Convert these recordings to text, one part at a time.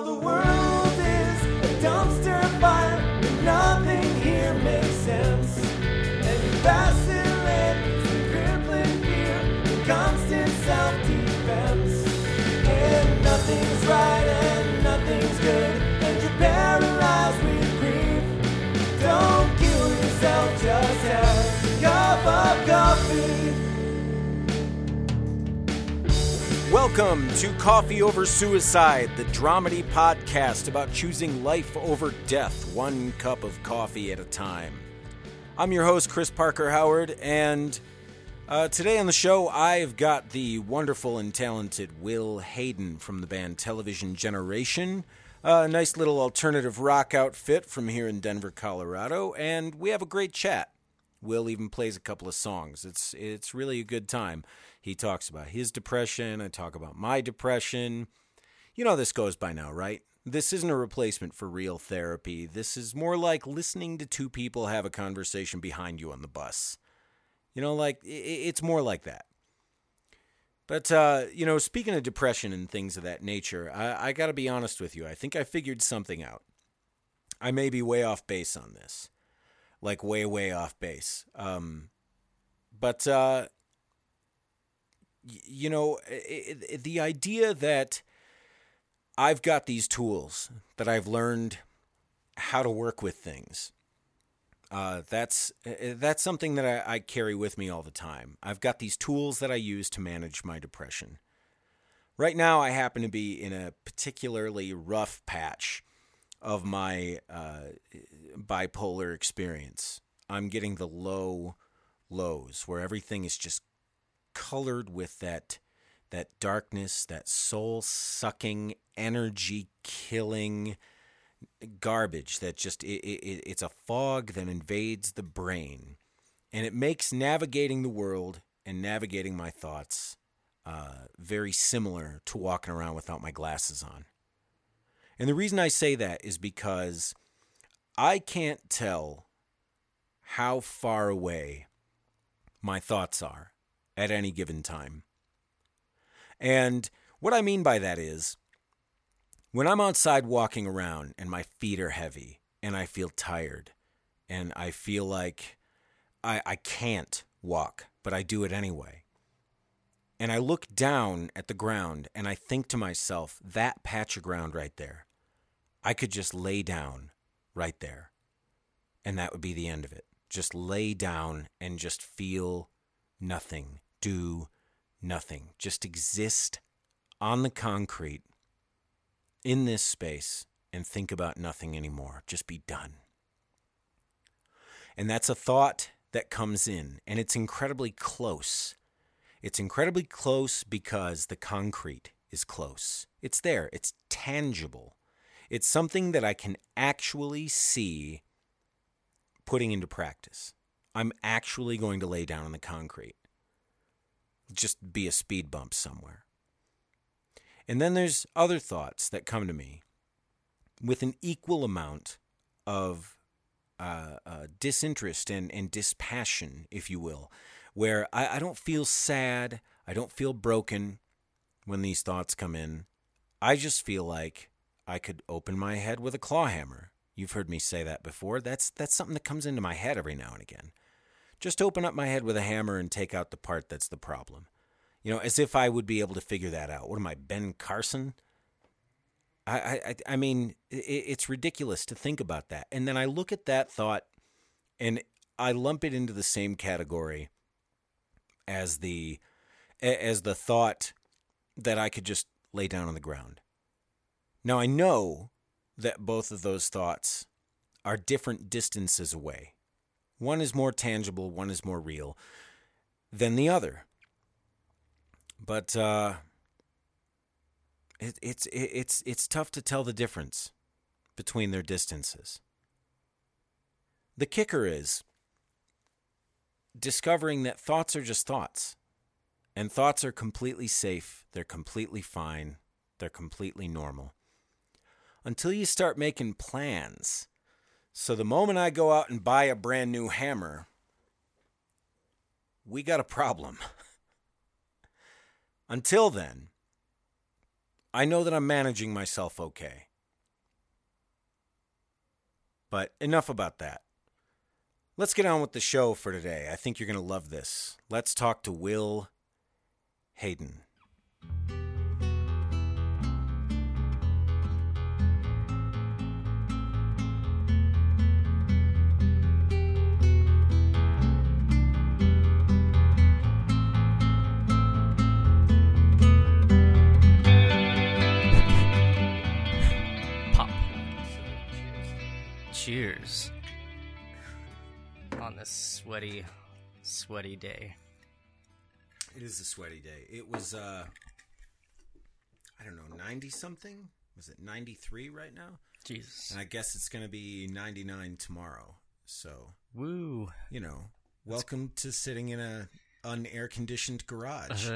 the world is a dumpster fire, and nothing here makes sense. And you vacillate between crippling fear and constant self-defense. And nothing's right and nothing's good, and you're paralyzed with grief. Don't kill yourself, just have a cup of coffee. Welcome to Coffee Over Suicide, the dramedy podcast about choosing life over death, one cup of coffee at a time. I'm your host, Chris Parker Howard, and today on the show, I've got the wonderful and talented Will Hayden from the band Television Generation, a nice little alternative rock outfit from here in Denver, Colorado, and we have a great chat. Will even plays a couple of songs. It's really a good time. He talks about his depression. I talk about my depression. You know how this goes by now, right? This isn't a replacement for real therapy. This is more like listening to two people have a conversation behind you on the bus. You know, like, it's more like that. But, speaking of depression and things of that nature, I got to be honest with you. I think I figured something out. I may be way off base on this. Like, way off base. The idea that I've got these tools, that I've learned how to work with things, that's something that I carry with me all the time. I've got these tools that I use to manage my depression. Right now, I happen to be in a particularly rough patch of my bipolar experience. I'm getting the lows where everything is just colored with that darkness, that soul-sucking, energy-killing garbage that just it's a fog that invades the brain, and it makes navigating the world and navigating my thoughts very similar to walking around without my glasses on. And the reason I say that is because I can't tell how far away my thoughts are at any given time. And what I mean by that is, when I'm outside walking around and my feet are heavy and I feel tired and I feel like I can't walk, but I do it anyway. And I look down at the ground and I think to myself, that patch of ground right there, I could just lay down right there. And that would be the end of it. Just lay down and just feel nothing, do nothing. Just exist on the concrete in this space and think about nothing anymore. Just be done. And that's a thought that comes in, and it's incredibly close. It's incredibly close because the concrete is close. It's there. It's tangible. It's something that I can actually see putting into practice. I'm actually going to lay down on the concrete. Just be a speed bump somewhere. And then there's other thoughts that come to me with an equal amount of disinterest and dispassion, if you will, where I don't feel sad, I don't feel broken when these thoughts come in. I just feel like I could open my head with a claw hammer. You've heard me say that before. That's something that comes into my head every now and again. Just open up my head with a hammer and take out the part that's the problem. You know, as if I would be able to figure that out. What am I, Ben Carson? I mean, it's ridiculous to think about that. And then I look at that thought and I lump it into the same category as the thought that I could just lay down on the ground. Now, I know that both of those thoughts are different distances away. One is more tangible, one is more real than the other. But it's tough to tell the difference between their distances. The kicker is discovering that thoughts are just thoughts. And thoughts are completely safe, they're completely fine, they're completely normal. Until you start making plans. So the moment I go out and buy a brand new hammer, we got a problem. Until then, I know that I'm managing myself okay. But enough about that. Let's get on with the show for today. I think you're going to love this. Let's talk to Will Hayden. Cheers on this sweaty day. It is a sweaty day. It was, I don't know, 90-something? Was it 93 right now? Jesus. And I guess it's going to be 99 tomorrow. So, Woo. you know, welcome to sitting in a unair-conditioned garage.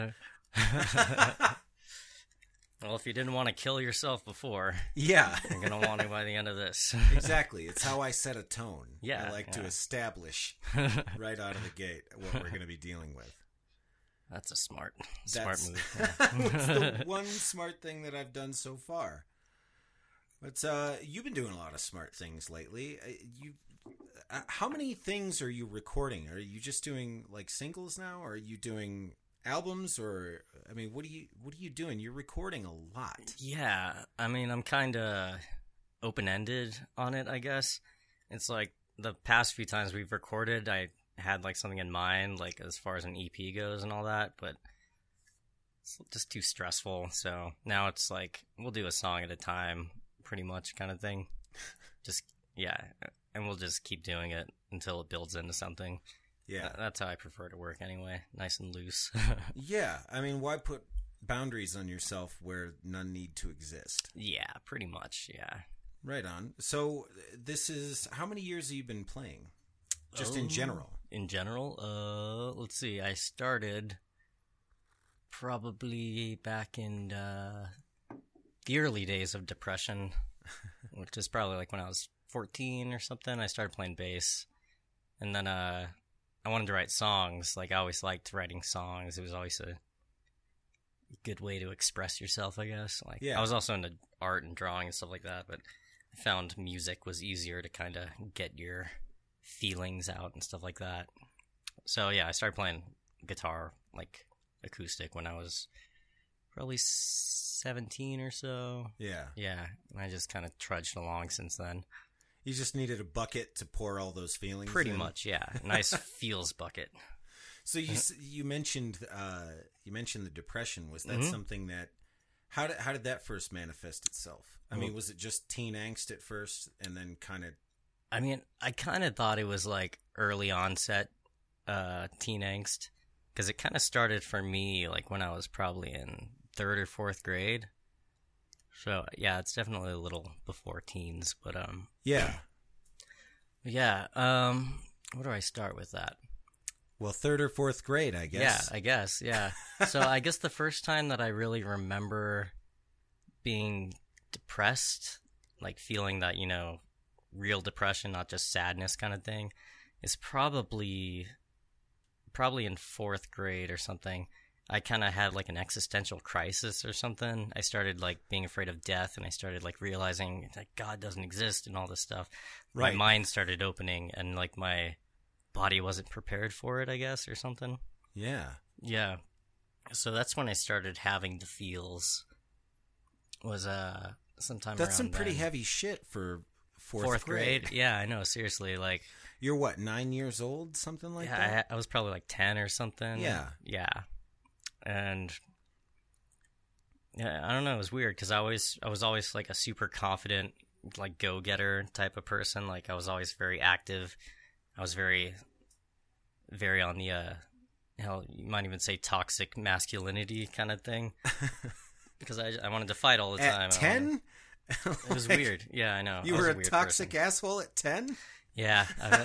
Well, if you didn't want to kill yourself before, Yeah. you're going to want to by the end of this. Exactly. It's how I set a tone. Yeah, I like to yeah. establish right out of the gate what we're going to be dealing with. That's a smart That's move. It's the one smart thing that I've done so far. But you've been doing a lot of smart things lately. How many things are you recording? Are you just doing like singles now? Or are you doing albums? Or I mean, what are you doing? You're recording a lot. Yeah, I mean, I'm kind of open-ended on it, I guess. It's like the past few times we've recorded, I had like something in mind, like as far as an EP goes and all that, but it's just too stressful. So now it's like we'll do a song at a time, pretty much, kind of thing. Just and we'll just keep doing it until it builds into something. Yeah, that's how I prefer to work anyway, nice and loose. Yeah, I mean, why put boundaries on yourself where none need to exist? Yeah, pretty much. Yeah. Right on. So this is, how many years have you been playing? Just in general. In general, let's see. I started probably back in the early days of Depression, which is probably like when I was 14 or something. I started playing bass, and then I wanted to write songs. Like I always liked writing songs. It was always a good way to express yourself, I guess. Like Yeah. I was also into art and drawing and stuff like that, but I found music was easier to kind of get your feelings out and stuff like that. So yeah, I started playing guitar, like acoustic, when I was probably 17 or so. Yeah. Yeah, and I just kind of trudged along since then. You just needed a bucket to pour all those feelings Pretty in? much, yeah. Nice feels bucket. So you mentioned the depression. Was that Mhm. something that how did that first manifest itself? I mean, was it just teen angst at first, and then kind of? I mean, I kind of thought it was like early onset teen angst, because it kind of started for me like when I was probably in 3rd or 4th grade. So yeah, it's definitely a little before teens, but Yeah. yeah. Where do I start with that? Well, 3rd or 4th grade, I guess. Yeah, I guess. Yeah. So I guess the first time that I really remember being depressed, like feeling that, real depression, not just sadness kind of thing, is probably in 4th grade or something. I kind of had like an existential crisis or something. I started like being afraid of death, and I started like realizing that God doesn't exist and all this stuff. Right. My mind started opening, and like my body wasn't prepared for it, I guess, or something. Yeah. Yeah. So that's when I started having the feels. Was sometime That's around some pretty then. heavy shit for 4th, 4th grade. Yeah, I know. Seriously, like You're what, 9 years old, something like yeah, that? I was probably like 10 or something. Yeah. Yeah. And yeah, I don't know. It was weird because I was always like a super confident, like go-getter type of person. Like I was always very active. I was very, very on the hell, you might even say toxic masculinity kind of thing. Because I wanted to fight all the time. At 10? It was weird. Yeah, I know. You I was were a a weird toxic person. asshole at 10? Yeah.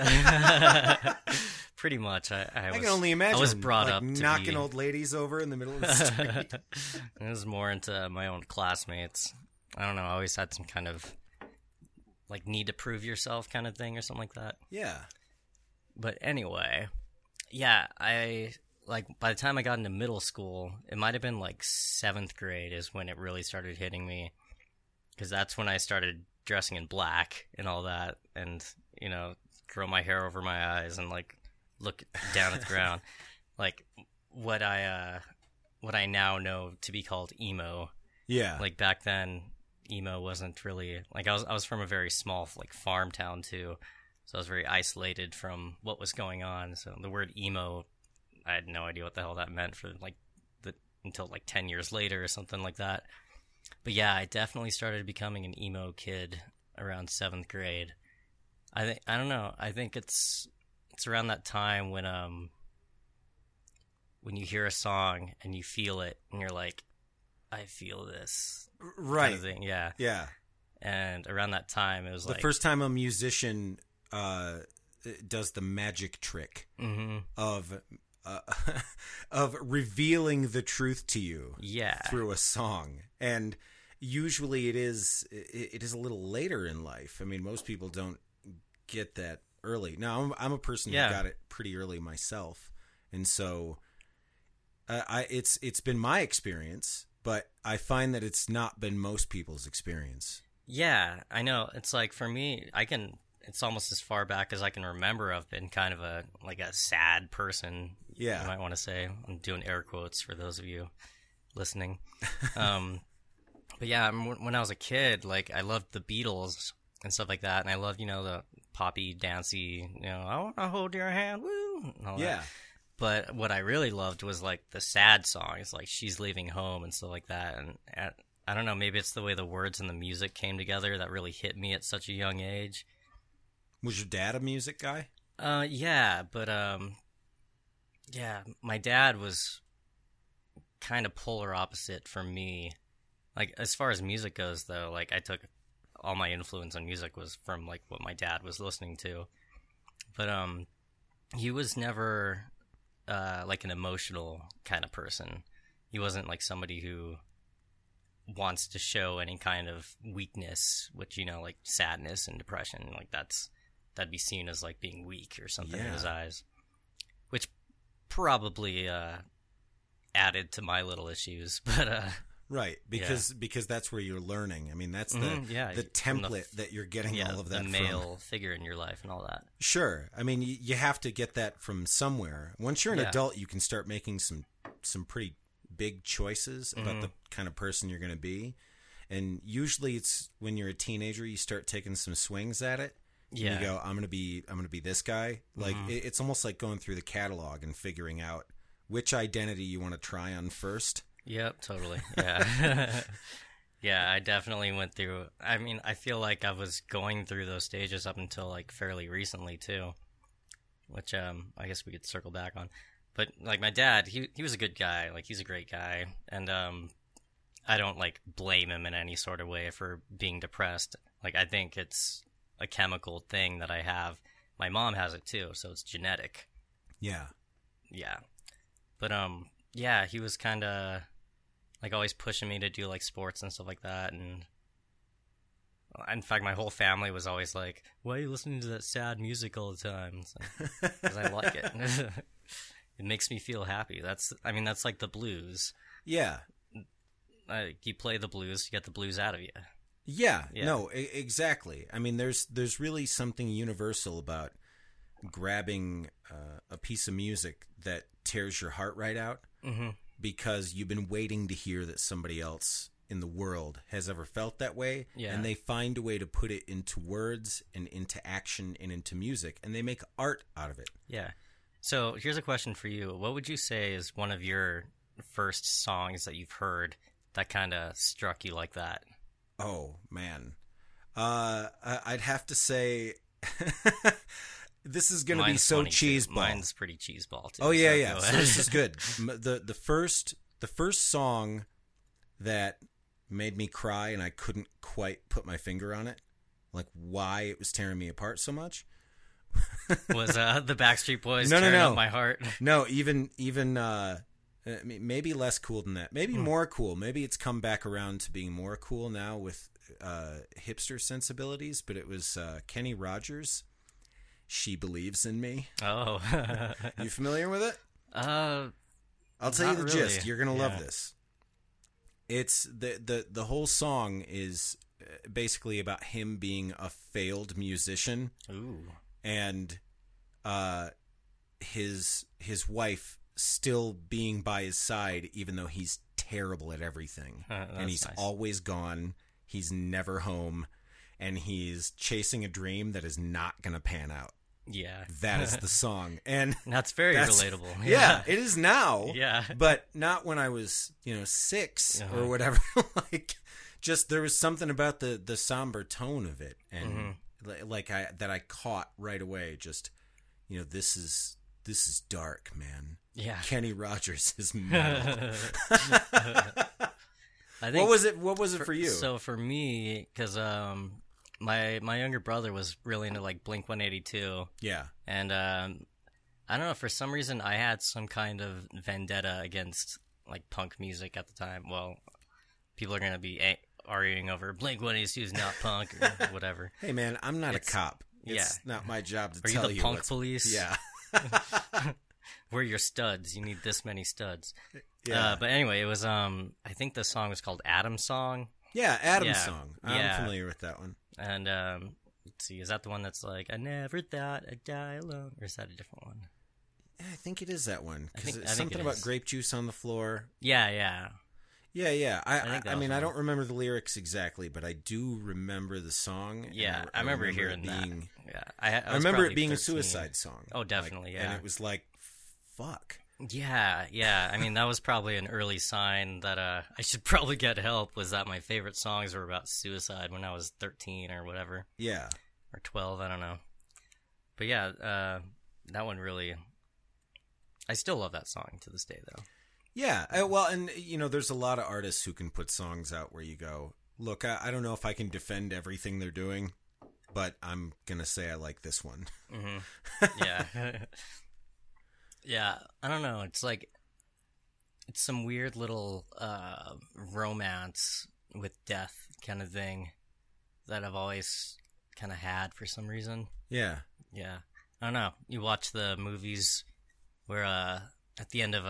Pretty much. I can only imagine. I was brought like, up to knocking be... old ladies over in the middle of the street. I was more into my own classmates. I don't know. I always had some kind of like need to prove yourself kind of thing or something like that. Yeah. But anyway, yeah, I like by the time I got into middle school, it might have been like 7th grade is when it really started hitting me, because that's when I started dressing in black and all that, and you know, curl my hair over my eyes and like look down at the ground, like what I now know to be called emo. Yeah. Like back then, emo wasn't really like I was from a very small like farm town too, so I was very isolated from what was going on. So the word emo, I had no idea what the hell that meant for like until like 10 years later or something like that. But yeah, I definitely started becoming an emo kid around 7th grade. I don't know. I think it's around that time when you hear a song and you feel it and you're like, I feel this. Right. Kind of thing. Yeah. Yeah. And around that time, it was the first time a musician does the magic trick of revealing the truth to you through a song. And usually it is a little later in life. I mean, most people don't get that early. Now, I'm a person who got it pretty early myself. And so it's been my experience, but I find that it's not been most people's experience. Yeah, I know. It's like for me, it's almost as far back as I can remember. I've been kind of a sad person. Yeah. You might want to say. I'm doing air quotes for those of you listening. But yeah, when I was a kid, like I loved the Beatles and stuff like that. And I loved, the poppy, dancey, I want to hold your hand, woo, and all that. But what I really loved was like the sad songs, like She's Leaving Home and stuff like that. And I don't know, maybe it's the way the words and the music came together that really hit me at such a young age. Was your dad a music guy? Yeah, but my dad was kind of polar opposite from me. Like as far as music goes, though, like I took all my influence on music was from like what my dad was listening to. But he was never like an emotional kind of person. He wasn't like somebody who wants to show any kind of weakness, which like sadness and depression, like that'd be seen as like being weak or something in his eyes, which probably added to my little issues. But right, because that's where you're learning. I mean, that's the template that you're getting all of that the male figure in your life and all that. Sure. I mean, you have to get that from somewhere. Once you're an adult, you can start making some pretty big choices about the kind of person you're going to be. And usually it's when you're a teenager, you start taking some swings at it. Yeah. You go, I'm going to be this guy. Like it's almost like going through the catalog and figuring out which identity you want to try on first. Yep, totally. Yeah. Yeah, I definitely went through. I mean, I feel like I was going through those stages up until like fairly recently too, which I guess we could circle back on. But like my dad, he was a good guy. Like he's a great guy, and I don't like blame him in any sort of way for being depressed. Like I think it's a chemical thing that I have. My mom has it too, so it's genetic. Yeah. Yeah. But yeah, he was kind of like always pushing me to do like sports and stuff like that. And in fact, my whole family was always like, "Why are you listening to that sad music all the time?" Because I like it. It makes me feel happy. That's like the blues. Yeah. You play the blues, you get the blues out of you. Yeah. No, exactly. I mean, there's really something universal about grabbing a piece of music that tears your heart right out because you've been waiting to hear that somebody else in the world has ever felt that way, and they find a way to put it into words and into action and into music, and they make art out of it. Yeah. So here's a question for you. What would you say is one of your first songs that you've heard that kind of struck you like that? Oh, man. I'd have to say this is going to be so cheeseball. Mine's pretty cheeseball, too. Oh, yeah. So this is good. The first song that made me cry and I couldn't quite put my finger on it, like why it was tearing me apart so much, was the Backstreet Boys tearing up my heart. No, even maybe less cool than that. Maybe more cool. Maybe it's come back around to being more cool now with hipster sensibilities. But it was Kenny Rogers. She Believes in Me. Oh, you familiar with it? I'll tell you the gist. You're gonna love this. It's the whole song is basically about him being a failed musician. Ooh. And his wife still being by his side, even though he's terrible at everything. And he's nice. always gone. He's never home. And he's chasing a dream that is not going to pan out. Yeah. That is the song. And that's very relatable. Yeah, it is now. Yeah. But not when I was, 6 or whatever. Like, just there was something about the somber tone of it. And that I caught right away. Just, this is dark, man. Yeah. Kenny Rogers is metal. I think What was it for you? So for me, because my younger brother was really into like Blink-182. Yeah. And I don't know, for some reason I had some kind of vendetta against like punk music at the time. Well, people are gonna be arguing over Blink-182 is not punk or whatever. Hey man, I'm not a cop. It's not my job to Are tell you you. the punk police? Yeah. We're your studs. You need this many studs. Yeah. But anyway, it was I think the song was called Adam's Song. Yeah, Adam's Yeah. song. I'm familiar with that one. And let's see, is that the one that's like I never thought I'd die alone, or is that a different one? Yeah, I think it is that one because I it's think something it about is. grape juice on the floor. Yeah. Yeah. think that I was mean, I one. don't remember the lyrics exactly, but I do remember the song. and Yeah, I remember it hearing being, that. Yeah, I remember it being a suicide song. Oh, definitely, Like, yeah. And it was like, fuck. Yeah. I mean, that was probably an early sign that I should probably get help. Was that my favorite songs were about suicide when I was 13 or whatever, Yeah. or 12? I don't know. But yeah, that one really. I still love that song to this day, though. Yeah. Well, and, there's a lot of artists who can put songs out where you go, look, I don't know if I can defend everything they're doing, but I'm going to say I like this one. Yeah. Yeah, I don't know. It's like it's some weird little romance with death kind of thing that I've always kind of had for some reason. Yeah. Yeah, I don't know. You watch the movies where at the end of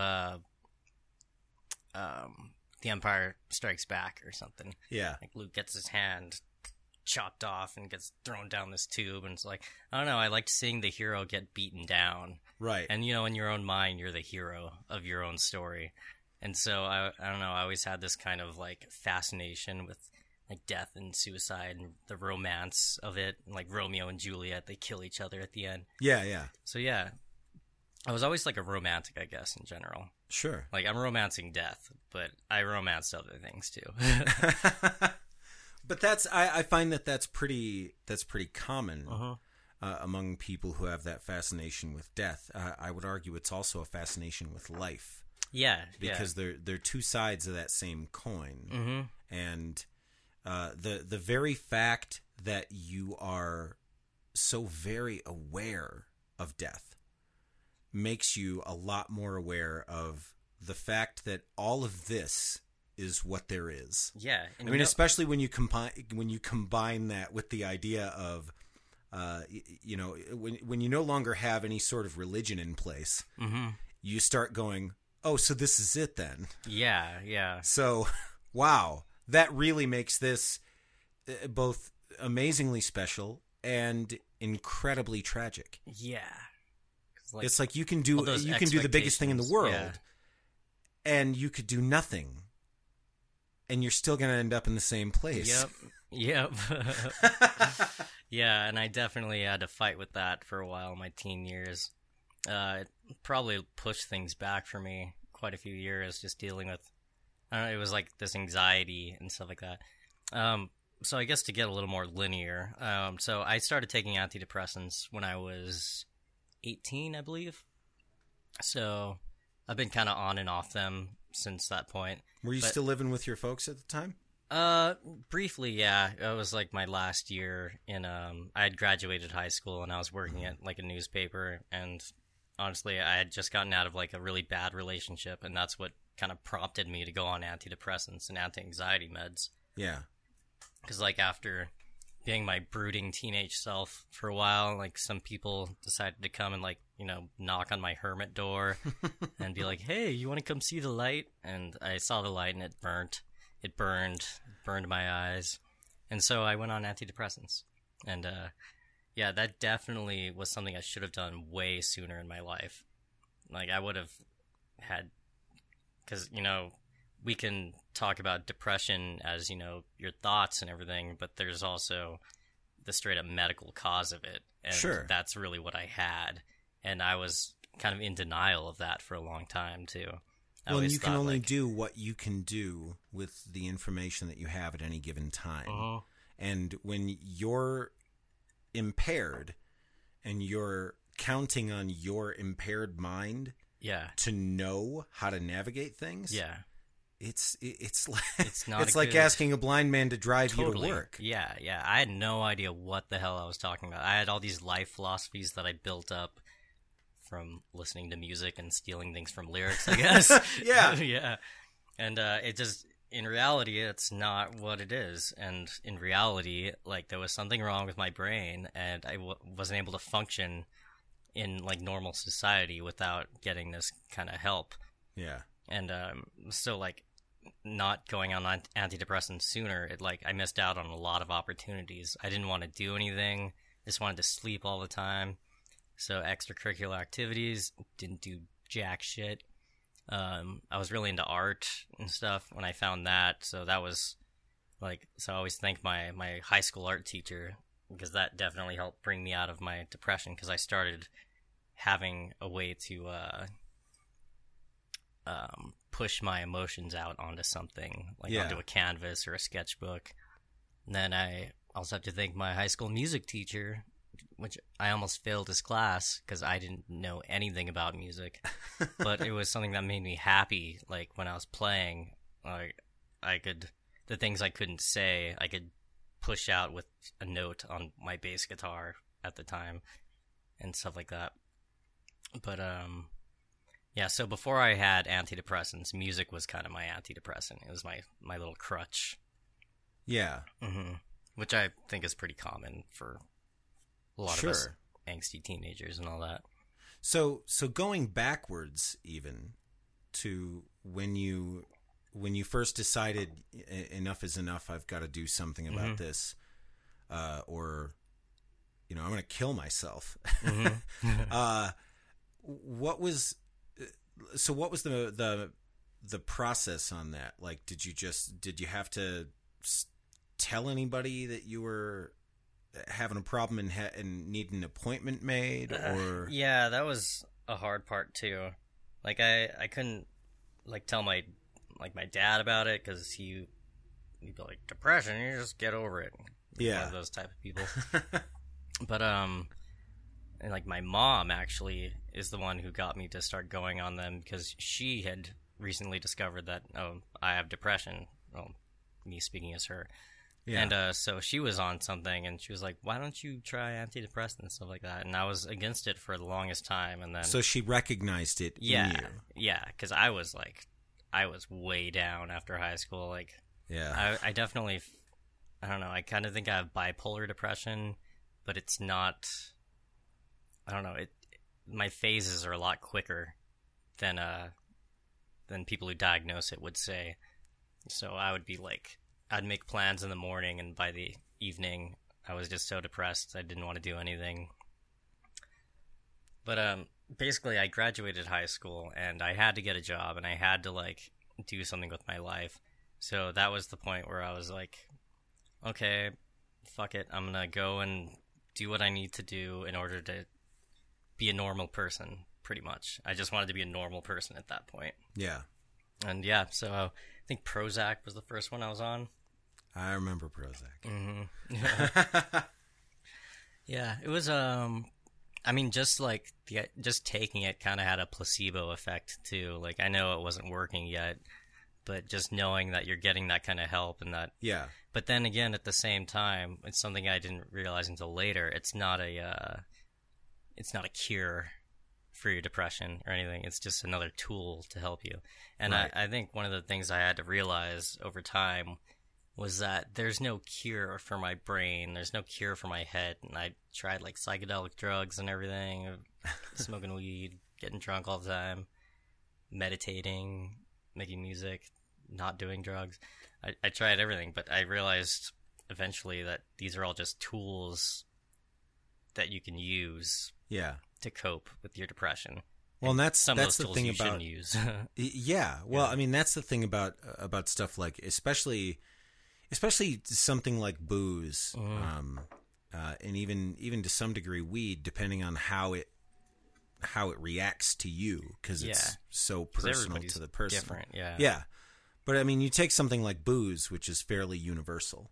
The Empire Strikes Back or something. Yeah. Like Luke gets his hand chopped off and gets thrown down this tube, and it's like, I don't know, I liked seeing the hero get beaten down. Right. And, in your own mind, you're the hero of your own story. And so, I don't know, I always had this kind of, like, fascination with, like, death and suicide and the romance of it. Like Romeo and Juliet, they kill each other at the end. Yeah. So, yeah, I was always, like, a romantic, I guess, in general. Sure. Like, I'm romancing death, but I romance other things, too. But I find that's pretty common among people who have that fascination with death. I would argue it's also a fascination with life. Yeah, because they're two sides of that same coin. And the very fact that you are so very aware of death makes you a lot more aware of the fact that all of this is what there is. Yeah. I mean, especially when you combine that with the idea of, when you no longer have any sort of religion in place, you start going, oh, so this is it then. Yeah. So, wow, that really makes this both amazingly special and incredibly tragic. Yeah. It's like you can do the biggest thing in the world, and you could do nothing. And you're still going to end up in the same place. Yep. Yeah, and I definitely had to fight with that for a while in my teen years. It probably pushed things back for me quite a few years, just dealing with, I don't know, it was like this anxiety and stuff like that. So I guess to get a little more linear, so I started taking antidepressants when I was 18, I believe. So I've been kind of on and off them since that point. Were you still living with your folks at the time? Briefly, yeah. It was like my last year in, I had graduated high school and I was working at like a newspaper, and honestly, I had just gotten out of like a really bad relationship, and that's what kind of prompted me to go on antidepressants and anti-anxiety meds. Yeah. Because like after being my brooding teenage self for a while, like some people decided to come and like, knock on my hermit door and be like, hey, you want to come see the light? And I saw the light and it burned my eyes. And so I went on antidepressants. And yeah, that definitely was something I should have done way sooner in my life. Like, I would have had, because, you know, we can talk about depression as, you know, your thoughts and everything, but there's also the straight up medical cause of it. And Sure. that's really what I had. And I was kind of in denial of that for a long time, too. Well, and you can only do what you can do with the information that you have at any given time. And when you're impaired and you're counting on your impaired mind to know how to navigate things, it's like it's like asking a blind man to drive you to work. Yeah. I had no idea what the hell I was talking about. I had all these life philosophies that I built up from listening to music and stealing things from lyrics, I guess. Yeah. And it just, in reality, it's not what it is. And in reality, like, there was something wrong with my brain, and I wasn't able to function in, like, normal society without getting this kind of help. Yeah. And so, like, not going on antidepressants sooner, I missed out on a lot of opportunities. I didn't want to do anything. Just wanted to sleep all the time. So extracurricular activities, didn't do jack shit. I was really into art and stuff when I found that. So that was so I always thank my high school art teacher, because that definitely helped bring me out of my depression, because I started having a way to push my emotions out onto something, onto a canvas or a sketchbook. And then I also have to thank my high school music teacher, which I almost failed his class because I didn't know anything about music. But it was something that made me happy. Like, when I was playing, the things I couldn't say, I could push out with a note on my bass guitar at the time and stuff like that. But, yeah, so before I had antidepressants, music was kind of my antidepressant. It was my little crutch. Yeah. Which I think is pretty common for a lot of us angsty teenagers and all that. So going backwards even to when you first decided enough is enough, I've got to do something about this, or, you know, I'm going to kill myself. What was the process on that? Like, did you have to tell anybody that you were having a problem and need an appointment made, or? Yeah, that was a hard part too. Like, I couldn't, like, tell my dad about it, because he'd be like, depression, you just get over it. Yeah. One of those type of people. But, and, like, my mom actually is the one who got me to start going on them, because she had recently discovered that, I have depression. Well, me speaking as her. Yeah. And so she was on something, and she was like, why don't you try antidepressants and stuff like that? And I was against it for the longest time. And then, so she recognized it in you. Yeah, because I was way down after high school. Like, yeah. I definitely, I don't know, I kind of think I have bipolar depression, but it's not, I don't know, my phases are a lot quicker than people who diagnose it would say. So I would be like, I'd make plans in the morning, and by the evening, I was just so depressed I didn't want to do anything. But basically, I graduated high school, and I had to get a job, and I had to, like, do something with my life. So that was the point where I was like, okay, fuck it, I'm gonna go and do what I need to do in order to be a normal person, pretty much. I just wanted to be a normal person at that point. Yeah. And yeah, so I think Prozac was the first one I was on. I remember Prozac. Mm-hmm. Yeah, it was, I mean, just taking it kind of had a placebo effect too. Like, I know it wasn't working yet, but just knowing that you're getting that kind of help and that. Yeah. But then again, at the same time, it's something I didn't realize until later. It's not a cure for your depression or anything. It's just another tool to help you. And right. I think one of the things I had to realize over time was that there's no cure for my brain. There's no cure for my head. And I tried, like, psychedelic drugs and everything, smoking weed, getting drunk all the time, meditating, making music, not doing drugs. I tried everything, but I realized eventually that these are all just tools that you can use Yeah. to cope with your depression. Well, and that's Some the of those tools thing you about shouldn't use. yeah. Well, I mean, that's the thing about stuff like especially something like booze, and even to some degree weed, depending on how it reacts to you, because it's so personal to the person. Different, yeah. Yeah. But I mean, you take something like booze, which is fairly universal.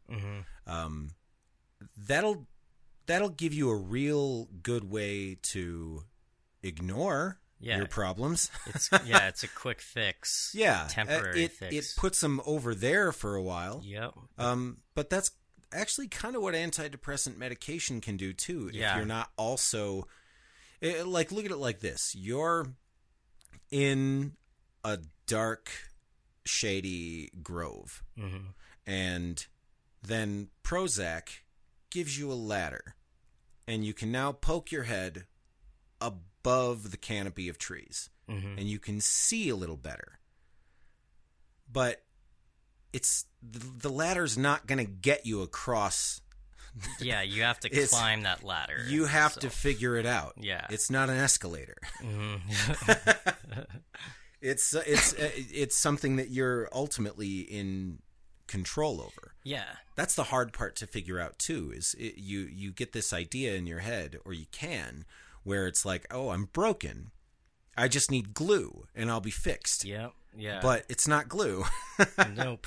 That'll give you a real good way to ignore your problems. It's a quick fix. Yeah, temporary fix. It puts them over there for a while. Yep. But that's actually kind of what antidepressant medication can do too. If Yeah. you're not also like, look at it like this: you're in a dark, shady grove, and then Prozac gives you a ladder, and you can now poke your head above the canopy of trees, and you can see a little better. But it's the ladder's not going to get you across. Yeah, you have to climb that ladder. You have to figure it out. Yeah. It's not an escalator. It's something that you're ultimately in control over. Yeah. That's the hard part to figure out too. You get this idea in your head, or you can, where it's like, oh, I'm broken. I just need glue and I'll be fixed. Yep. Yeah. But it's not glue. Nope.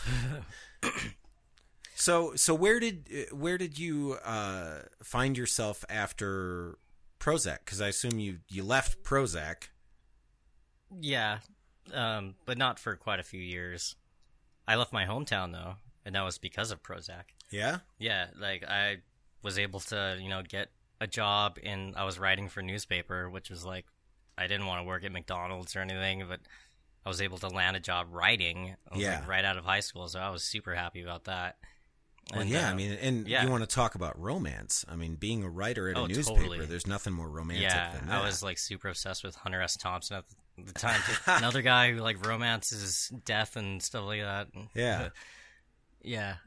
So where did you find yourself after Prozac? Because I assume you left Prozac. Yeah, but not for quite a few years. I left my hometown though, and that was because of Prozac. Yeah? Yeah, like I was able to, get a job I was writing for a newspaper, which was like, I didn't want to work at McDonald's or anything, but I was able to land a job writing. I was like right out of high school, so I was super happy about that. Well, And, yeah, I mean, and you want to talk about romance. I mean, being a writer at a newspaper, totally. There's nothing more romantic than that. I was like super obsessed with Hunter S. Thompson at the time. Another guy who like romances death and stuff like that. Yeah. Yeah.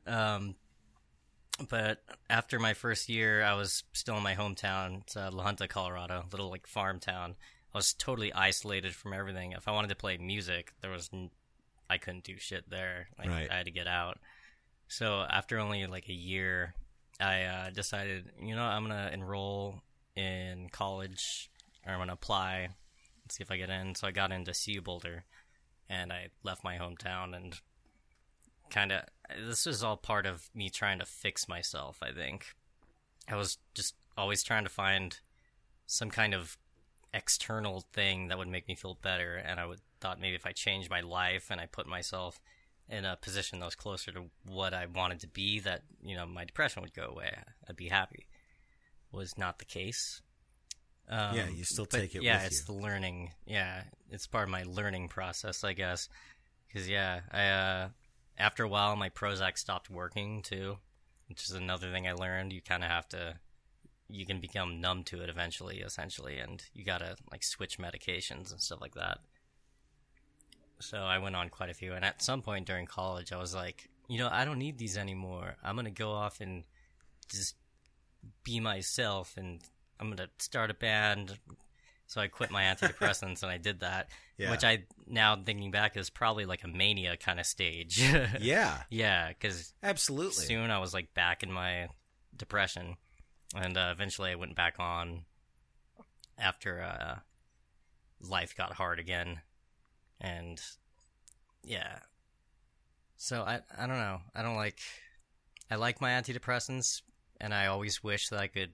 But after my first year, I was still in my hometown. It's La Junta, Colorado, little like farm town. I was totally isolated from everything. If I wanted to play music, I couldn't do shit there. Like, right. I had to get out. So after only like a year, I decided, I'm going to enroll in college, or I'm going to apply and see if I get in. So I got into CU Boulder, and I left my hometown, and this was all part of me trying to fix myself, I think. I was just always trying to find some kind of external thing that would make me feel better, and thought maybe if I changed my life and I put myself in a position that was closer to what I wanted to be, that, my depression would go away. I'd be happy. Was not the case. You still take it with you. Yeah, it's the learning. Yeah, it's part of my learning process, I guess. Because, I after a while, my Prozac stopped working, too, which is another thing I learned. You kind of have to... You can become numb to it eventually, essentially, and you gotta, like, switch medications and stuff like that. So I went on quite a few, and at some point during college, I was like, I don't need these anymore. I'm going to go off and just be myself, and I'm going to start a band. So I quit my antidepressants, and I did that, which I, now thinking back, is probably like a mania kind of stage. Yeah. Yeah, because absolutely. Soon I was like back in my depression, and eventually I went back on after life got hard again. And yeah, so I don't know. I like my antidepressants, and I always wish that I could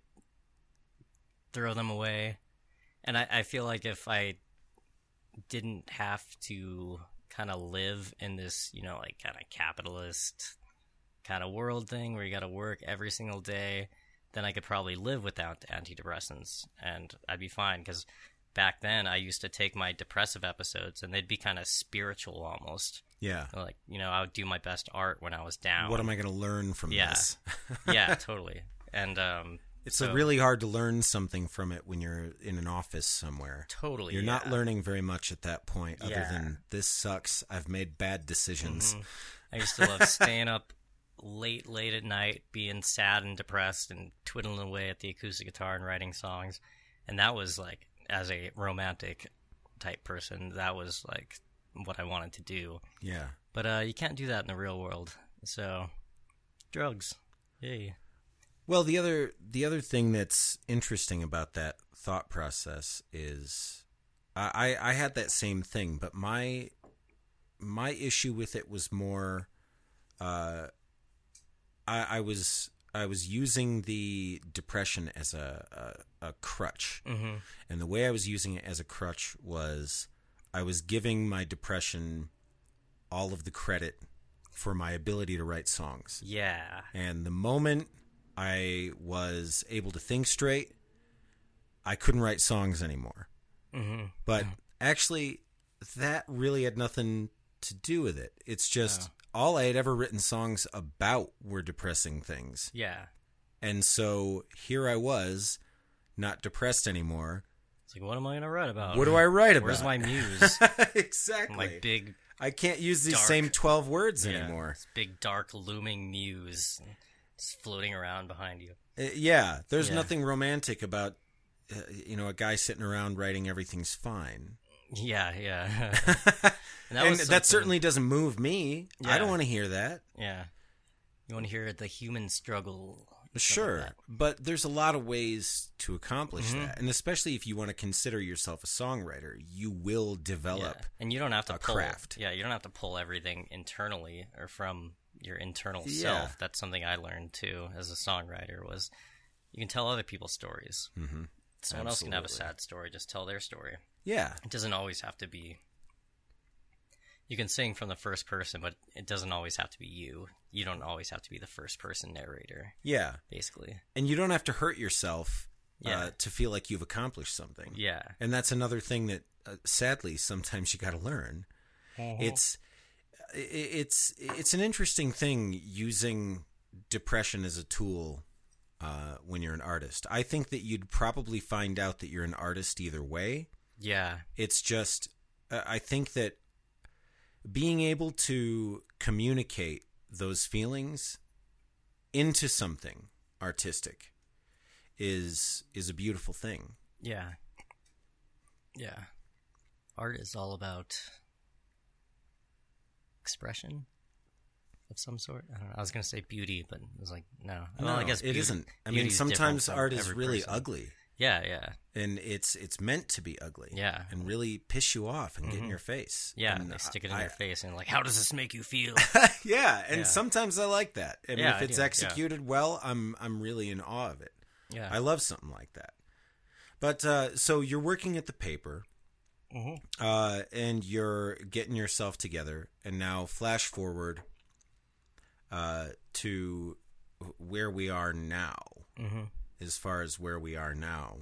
throw them away. And I feel like if I didn't have to kind of live in this, like kind of capitalist kind of world thing where you got to work every single day, then I could probably live without antidepressants, and I'd be fine. Because back then, I used to take my depressive episodes, and they'd be kind of spiritual almost. Yeah. Like, I would do my best art when I was down. What am I going to learn from this? Yeah, totally. And it's really hard to learn something from it when you're in an office somewhere. Totally. You're not learning very much at that point, other than, this sucks, I've made bad decisions. I used to love staying up late at night being sad and depressed and twiddling away at the acoustic guitar and writing songs. And that was like, as a romantic type person, that was like what I wanted to do. Yeah. But you can't do that in the real world. So, drugs. Yay. Well, the other thing that's interesting about that thought process is I had that same thing, but my issue with it was more I was using the depression as a crutch. Mm-hmm. And the way I was using it as a crutch was I was giving my depression all of the credit for my ability to write songs. Yeah. And the moment I was able to think straight, I couldn't write songs anymore. Mm-hmm. But actually, that really had nothing to do with it. It's just all I had ever written songs about were depressing things. Yeah. And so here I was, not depressed anymore. It's like, what am I going to write about? What do I write about? Where's my muse? Exactly. My big, I can't use these dark- same 12 words anymore. this big, dark, looming muse just floating around behind you. Yeah, there's Yeah. nothing romantic about, a guy sitting around writing everything's fine. Yeah. And And was that something- certainly doesn't move me. I Yeah. don't want to hear that. Yeah. You want to hear the human struggle. and stuff Sure, like that. but there's a lot of ways to accomplish Mm-hmm. that. And especially if you want to consider yourself a songwriter, you will develop. Yeah. And you don't have to a pull craft. Yeah, you don't have to pull everything internally or from your internal Yeah. self. That's something I learned too as a songwriter was you can tell other people's stories. Mm-hmm. Someone else can have a Absolutely. sad story, just tell their story. Yeah, It doesn't always have to be. You can sing from the first person, but it doesn't always have to be you. You don't always have to be the first person narrator, yeah. basically. And you don't have to hurt yourself Yeah. to feel like you've accomplished something. Yeah. And that's another thing that, sadly, sometimes you got to learn. It's an interesting thing using depression as a tool when you're an artist. I think that you'd probably find out that you're an artist either way. Yeah. It's just, I think that being able to communicate those feelings into something artistic is a beautiful thing. Yeah. Yeah. Art is all about expression of some sort. I don't know. I was going to say beauty, but it was like, no. No, Well, I guess it beauty, isn't. I mean, beauty's different sometimes from art is every really person. ugly. Yeah. And it's meant to be ugly. Yeah. And really piss you off and get in your face. Yeah, And they stick it in your face and like, how does this make you feel? Yeah, and Yeah. sometimes I like that. And Yeah, if I it's do, yeah. executed well, I'm really in awe of it. Yeah. I love something like that. But so you're working at the paper, and you're getting yourself together, and now flash forward to where we are now. As far as where we are now,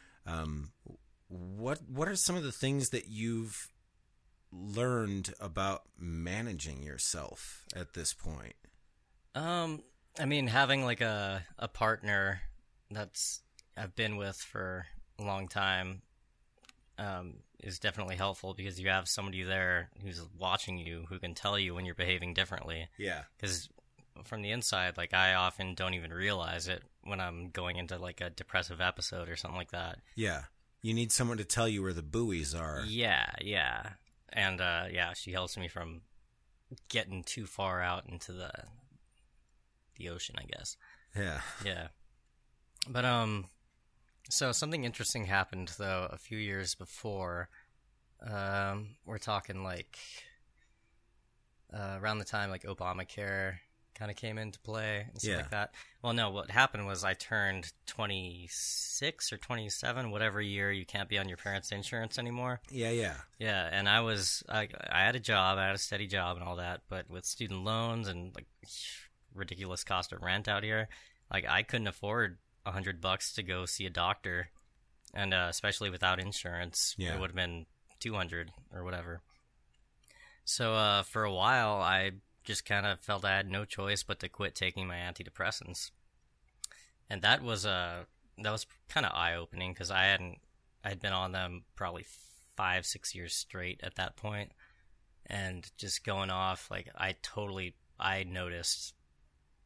what are some of the things that you've learned about managing yourself at this point? I mean, having like a partner that's I've been with for a long time is definitely helpful because you have somebody there who's watching you who can tell you when you're behaving differently. Yeah. Because from the inside, like I often don't even realize it when I'm going into like a depressive episode or something like that. Yeah. You need someone to tell you where the buoys are. Yeah. And she helps me from getting too far out into the ocean, I guess. Yeah. Yeah. But so something interesting happened though a few years before. We're talking like around the time like Obamacare kind of came into play and stuff like that. Well, no, what happened was I turned 26 or 27, whatever year you can't be on your parents' insurance anymore. Yeah. Yeah, and I had a job, I had a steady job and all that, but with student loans and like ridiculous cost of rent out here, like I couldn't afford $100 to go see a doctor, and especially without insurance, it would have been $200 or whatever. So for a while, I just kind of felt I had no choice but to quit taking my antidepressants, and that was kind of eye opening because I had been on them probably 5-6 years straight at that point, and just going off like I noticed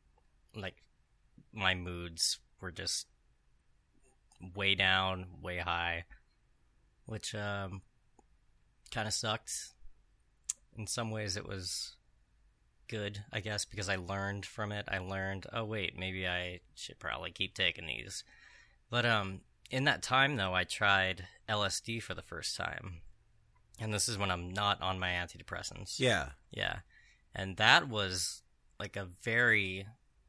like my moods were just way down, way high, which kind of sucked. In some ways it was good, I guess, because I learned from it. I learned, oh wait, maybe I should probably keep taking these. But in that time though, I tried LSD for the first time. And this is when I'm not on my antidepressants. Yeah. Yeah. And that was like a very,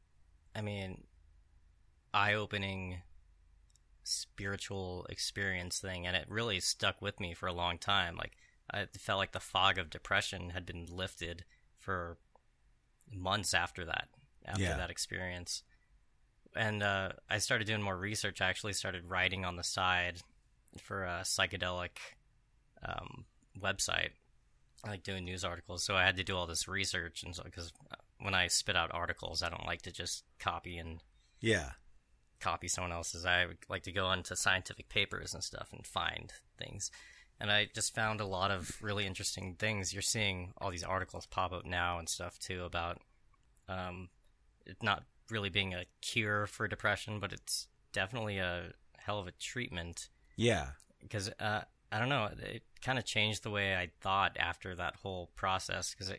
eye-opening spiritual experience thing. And it really stuck with me for a long time. Like, I felt like the fog of depression had been lifted for months after that experience. And I started doing more research. I actually started writing on the side for a psychedelic website, like doing news articles. So I had to do all this research, and so because when I spit out articles, I don't like to just copy someone else's. I would like to go onto scientific papers and stuff and find things. And I just found a lot of really interesting things. You're seeing all these articles pop up now and stuff too about it not really being a cure for depression, but it's definitely a hell of a treatment. Yeah. Because I don't know, it kind of changed the way I thought after that whole process. Because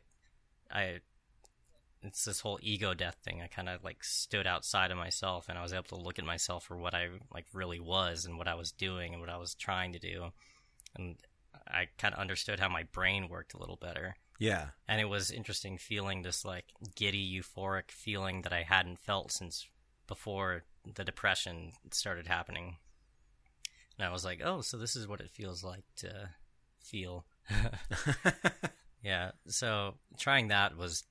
it's this whole ego death thing. I kind of like stood outside of myself, and I was able to look at myself for what I like really was, and what I was doing, and what I was trying to do. And I kind of understood how my brain worked a little better. Yeah. And it was interesting feeling this like giddy, euphoric feeling that I hadn't felt since before the depression started happening. And I was like, oh, so this is what it feels like to feel. Yeah. So trying that was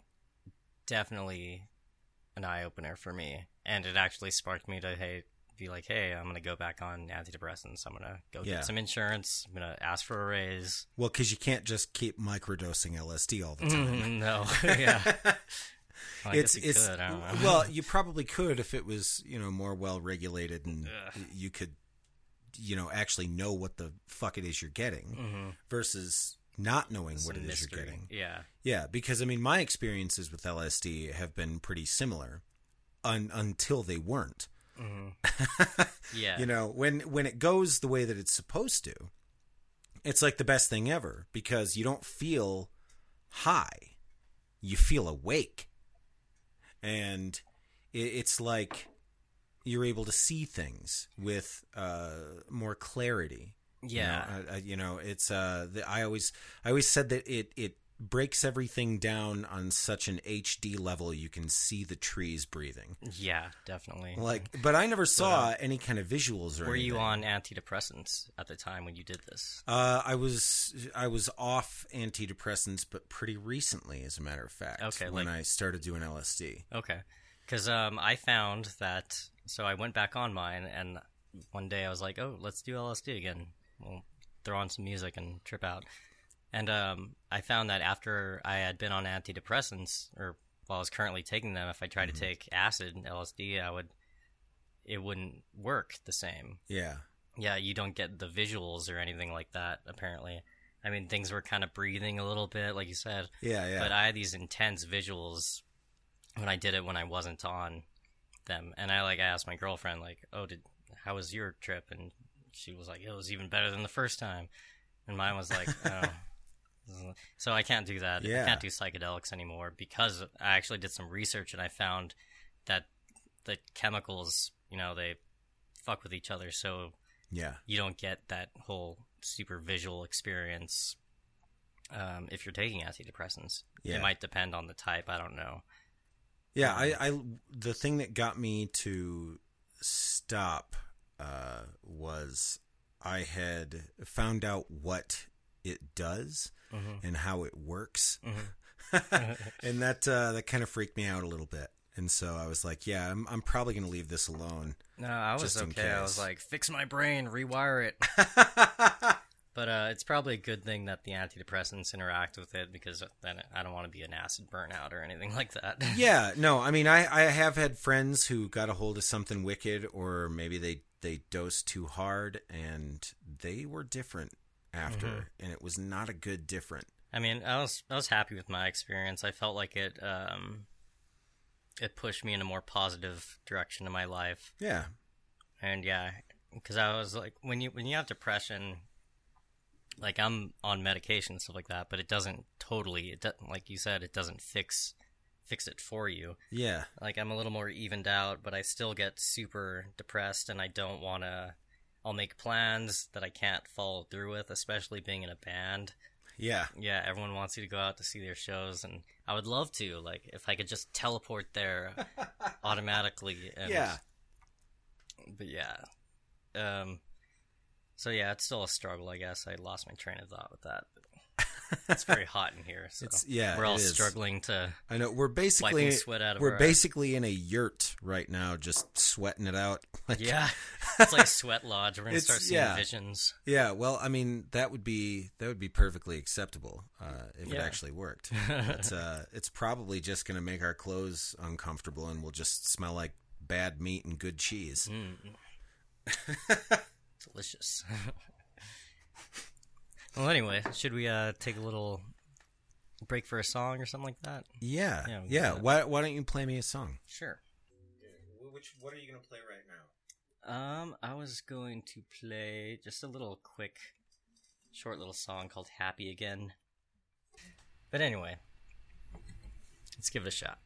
definitely an eye-opener for me. And it actually sparked me to, be like, hey, I'm going to go back on antidepressants. I'm going to go get some insurance. I'm going to ask for a raise. Well, because you can't just keep microdosing LSD all the time. No. Yeah. Well, I guess you could. I don't know. Well, you probably could if it was, more well-regulated and you could, actually know what the fuck it is you're getting versus not knowing what it is you're getting. Yeah. Yeah, because, my experiences with LSD have been pretty similar until they weren't. Mm-hmm. Yeah. When it goes the way that it's supposed to, it's like the best thing ever because you don't feel high. You feel awake. And it's like you're able to see things with more clarity. Yeah. It's I always said that it breaks everything down on such an HD level you can see the trees breathing. Yeah, definitely. But I never saw any kind of visuals or Were anything. you on antidepressants at the time when you did this? I was off antidepressants, but pretty recently, as a matter of fact. Okay, when I started doing LSD. Okay, because I found that. So I went back on mine, and one day I was like, "Oh, let's do LSD again. We'll throw on some music and trip out." And I found that after I had been on antidepressants, or while I was currently taking them, if I tried to take acid and LSD, it wouldn't work the same. Yeah. Yeah, you don't get the visuals or anything like that, apparently. Things were kind of breathing a little bit, like you said. Yeah. But I had these intense visuals when I did it when I wasn't on them. And I asked my girlfriend, oh, how was your trip? And she was like, it was even better than the first time. And mine was like, oh. So I can't do that. Yeah. I can't do psychedelics anymore because I actually did some research and I found that the chemicals, they fuck with each other. So yeah, you don't get that whole super visual experience if you're taking antidepressants. Yeah. It might depend on the type. I don't know. Yeah, I the thing that got me to stop was I had found out what it does and how it works, and that kind of freaked me out a little bit. And so I was like, yeah, I'm probably going to leave this alone. No, I was okay. I was like, fix my brain, rewire it. But it's probably a good thing that the antidepressants interact with it because then I don't want to be an acid burnout or anything like that. Yeah, no, I have had friends who got a hold of something wicked, or maybe they dosed too hard and they were different after, and it was not a good different. I was happy with my experience. I felt like it it pushed me in a more positive direction in my life. Yeah. And yeah, because I was like, when you have depression, like I'm on medication and stuff like that, but it doesn't like you said, it doesn't fix it for you. Yeah. Like I'm a little more evened out, but I still get super depressed, and I don't want to. I'll make plans that I can't follow through with, especially being in a band. Yeah. Yeah, everyone wants you to go out to see their shows, and I would love to, like, if I could just teleport there automatically. And, Yeah. But yeah. So yeah, it's still a struggle, I guess. I lost my train of thought with that. It's very hot in here, so we're all struggling to. I know we're basically sweat out of we're our basically in a yurt right now, just sweating it out. Yeah, it's like Sweat Lodge. We're gonna start seeing visions. Yeah, well, I mean that would be perfectly acceptable if it actually worked. But, it's probably just gonna make our clothes uncomfortable, and we'll just smell like bad meat and good cheese. Delicious. Well, anyway, should we take a little break for a song or something like that? Yeah. Why don't you play me a song? Sure. What are you going to play right now? I was going to play just a little quick, short little song called Happy Again. But anyway, let's give it a shot.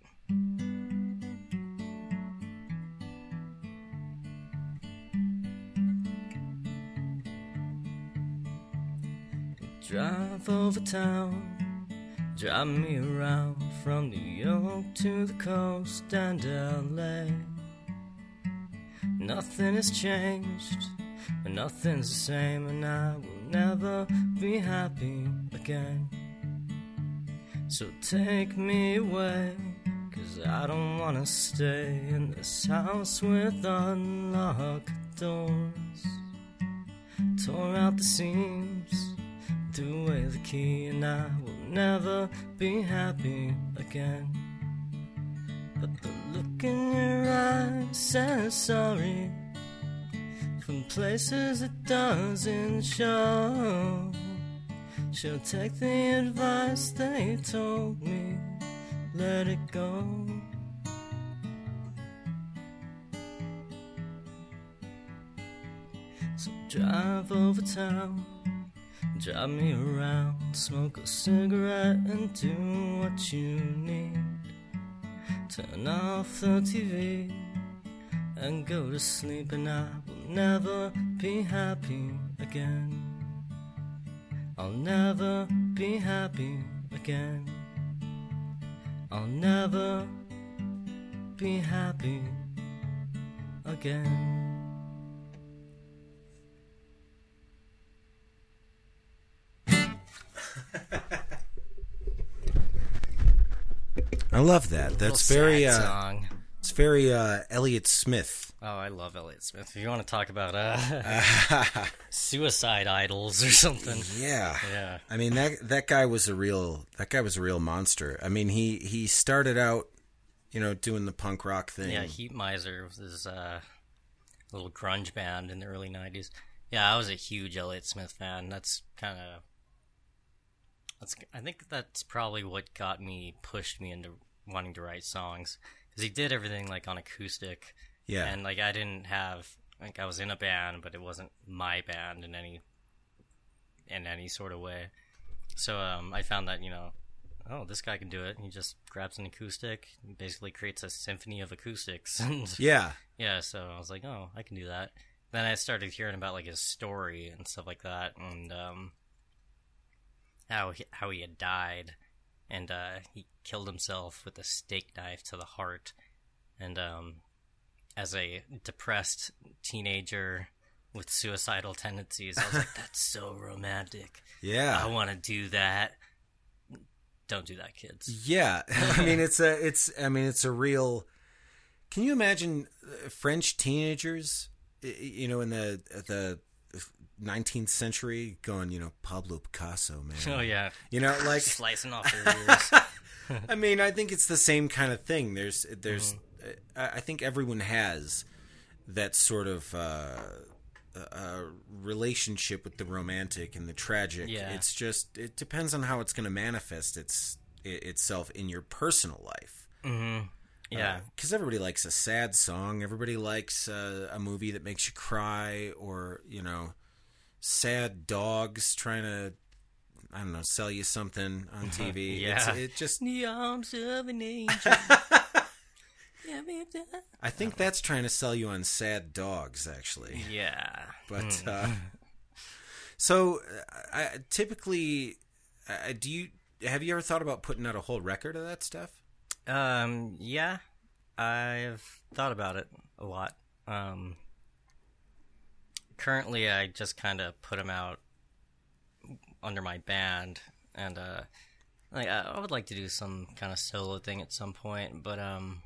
Drive over town, drive me around from New York to the coast and LA. Nothing has changed, but nothing's the same, and I will never be happy again. So take me away, 'cause I don't wanna stay in this house with unlocked doors. Tore out the seams, threw away the key, and I will never be happy again. But the look in your eyes says sorry from places it doesn't show. She'll take the advice they told me, let it go. So drive over town, drive me around, smoke a cigarette and do what you need. Turn off the TV and go to sleep, and I will never be happy again. I'll never be happy again. I'll never be happy again. I love that. That's very song. It's very Elliott Smith. Oh, I love Elliott Smith. If you want to talk about suicide idols or something. Yeah. I mean that guy was a real monster. I mean he started out, doing the punk rock thing. Yeah, Heat Miser was his little grunge band in the early 90s. Yeah, I was a huge Elliott Smith fan. I think that's probably what pushed me into wanting to write songs, because he did everything like on acoustic. Yeah. And like I didn't have, like, I was in a band, but it wasn't my band in any sort of way. So I found that, this guy can do it. He just grabs an acoustic and basically creates a symphony of acoustics. And yeah. Yeah, so I was like, oh, I can do that. Then I started hearing about like his story and stuff like that, and how he had died, and he killed himself with a steak knife to the heart. And as a depressed teenager with suicidal tendencies, I was like, that's so romantic. Yeah, I want to do that. Don't do that, kids. Yeah, I mean it's a real. Can you imagine French teenagers, in the 19th century going, Pablo Picasso, man. Oh yeah, like slicing off their ears. I mean, I think it's the same kind of thing. There's I think everyone has that sort of relationship with the romantic and the tragic. Yeah. It's just, it depends on how it's going to manifest itself in your personal life. Mm-hmm. Yeah. Because everybody likes a sad song. Everybody likes a movie that makes you cry, or, sad dogs trying to, I don't know, sell you something on TV. Yeah. It just... The arms of an angel. I think that's trying to sell you on sad dogs, actually. Yeah. But, so, typically, have you ever thought about putting out a whole record of that stuff? Yeah, I've thought about it a lot. Currently, I just kind of put them out under my band, and I would like to do some kind of solo thing at some point, but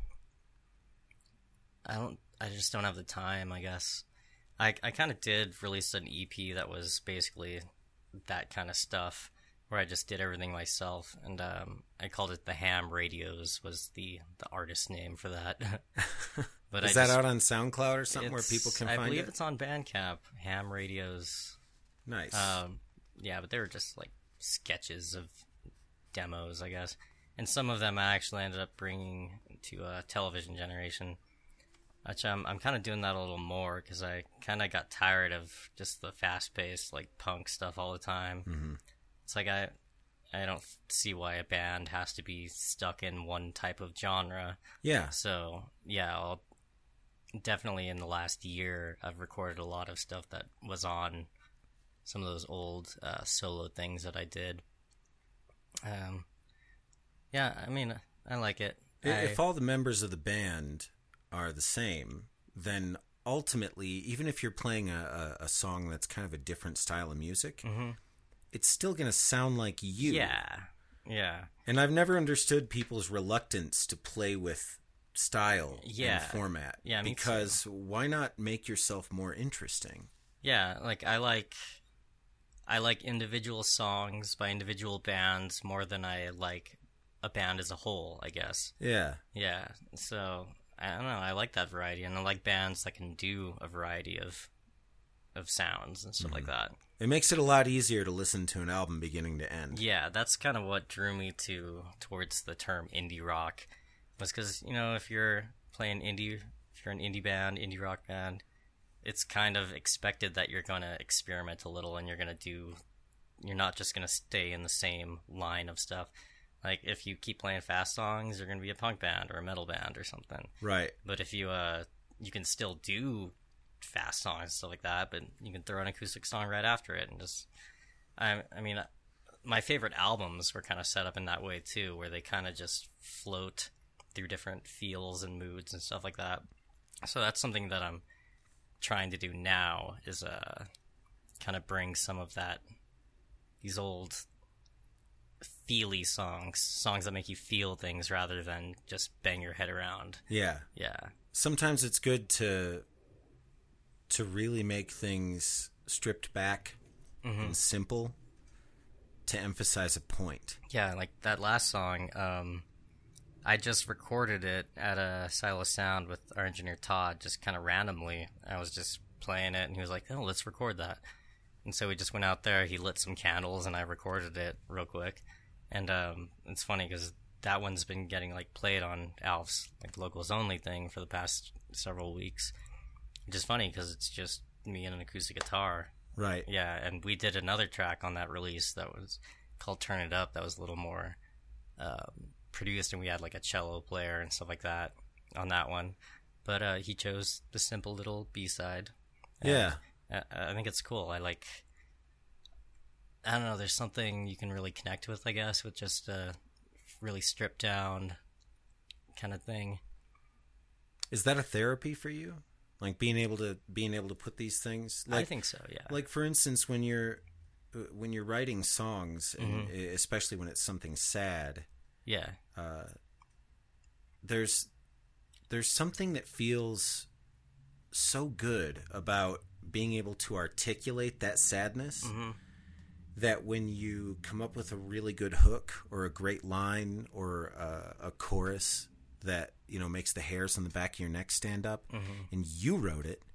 I just don't have the time, I guess. I kind of did release an EP that was basically that kind of stuff, where I just did everything myself, and I called it the Ham Radios was the artist name for that. But Is that out on SoundCloud or something where people can find it? I believe it's on Bandcamp. Ham Radios. Nice. Yeah, but they were just like sketches of demos, I guess, and some of them I actually ended up bringing to Television Generation. Which I'm kind of doing that a little more because I kind of got tired of just the fast-paced like punk stuff all the time. Mm-hmm. It's like I don't see why a band has to be stuck in one type of genre. Yeah. So yeah, I'll definitely in the last year I've recorded a lot of stuff that was on some of those old solo things that I did. Yeah, I mean I like it. If all the members of the band are the same, then ultimately, even if you're playing a song that's kind of a different style of music, mm-hmm. it's still going to sound like you. Yeah. And I've never understood people's reluctance to play with style and format. Yeah, because why not make yourself more interesting? Yeah, like I like individual songs by individual bands more than I like a band as a whole, I guess. Yeah. Yeah. So I don't know. I like that variety, and I like bands that can do a variety of sounds and stuff like that. It makes it a lot easier to listen to an album beginning to end. Yeah, that's kind of what drew me towards the term indie rock, was because if you're playing indie, if you're an indie band, indie rock band, it's kind of expected that you're gonna experiment a little, and you're not just gonna stay in the same line of stuff. Like, if you keep playing fast songs, you're going to be a punk band or a metal band or something. Right. But if you can still do fast songs and stuff like that, but you can throw an acoustic song right after it. And just, I mean, my favorite albums were kind of set up in that way, too, where they kind of just float through different feels and moods and stuff like that. So that's something that I'm trying to do now, is kind of bring some of these old feely songs that make you feel things rather than just bang your head around. Yeah. Sometimes it's good to really make things stripped back and simple to emphasize a point. Yeah, like that last song, I just recorded it at a Silo Sound with our engineer Todd, just kind of randomly. I was just playing it, and he was like, "Oh, let's record that." And so we just went out there, he lit some candles, and I recorded it real quick. And it's funny because that one's been getting played on Alf's locals only thing for the past several weeks, which is funny because it's just me and an acoustic guitar. Right. Yeah, and we did another track on that release that was called Turn It Up, that was a little more produced, and we had a cello player and stuff like that on that one. But he chose the simple little B-side. Yeah. I think it's cool. I don't know, there's something you can really connect with, I guess, with just a really stripped down kind of thing. Is that a therapy for you? Being able to put these things? I think so, yeah. For instance, when you're writing songs, and especially when it's something sad, yeah, there's something that feels so good about being able to articulate that sadness. That when you come up with a really good hook or a great line or a chorus that makes the hairs on the back of your neck stand up, and you wrote it,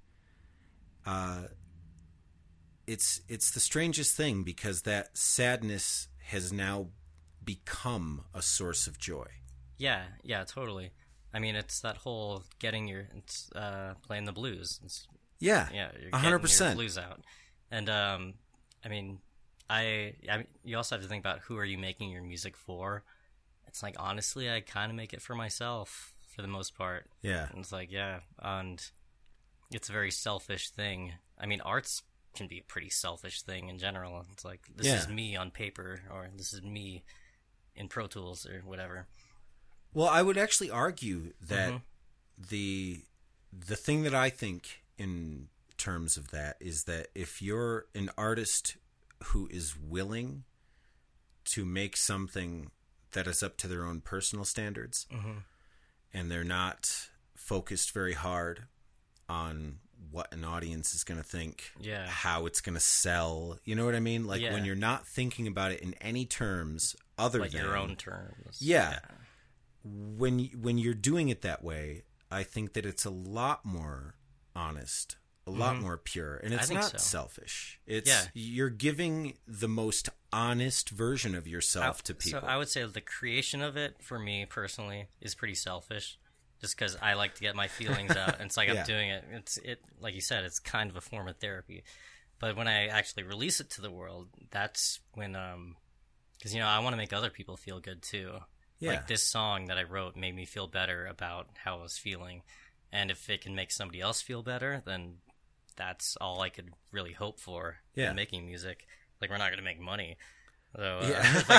it's the strangest thing, because that sadness has now become a source of joy. Yeah, totally. I mean, it's that whole it's playing the blues. Yeah, Yeah, you're 100%. getting your blues out. And I mean, you also have to think about who are you making your music for. It's like, honestly, I kind of make it for myself for the most part. Yeah. And it's like, yeah, and it's a very selfish thing. I mean, arts can be a pretty selfish thing in general. It's like, this is me on paper, or this is me in Pro Tools or whatever. Well, I would actually argue that the thing that I think in terms of that is that if you're an artist who is willing to make something that is up to their own personal standards, and they're not focused very hard on what an audience is going to think, how it's going to sell, you know what I mean? Like when you're not thinking about it in any terms other like than your own terms. Yeah. When you're doing it that way, I think that it's a lot more honest, a lot more pure, and it's not selfish. It's you're giving the most honest version of yourself to people. So I would say the creation of it, for me personally, is pretty selfish, just because I like to get my feelings out. And it's like I'm doing it. It like you said, it's kind of a form of therapy. But when I actually release it to the world, that's when because I want to make other people feel good too. Yeah. Like this song that I wrote made me feel better about how I was feeling. And if it can make somebody else feel better, then that's all I could really hope for in making music. Like, we're not going to make money. So if I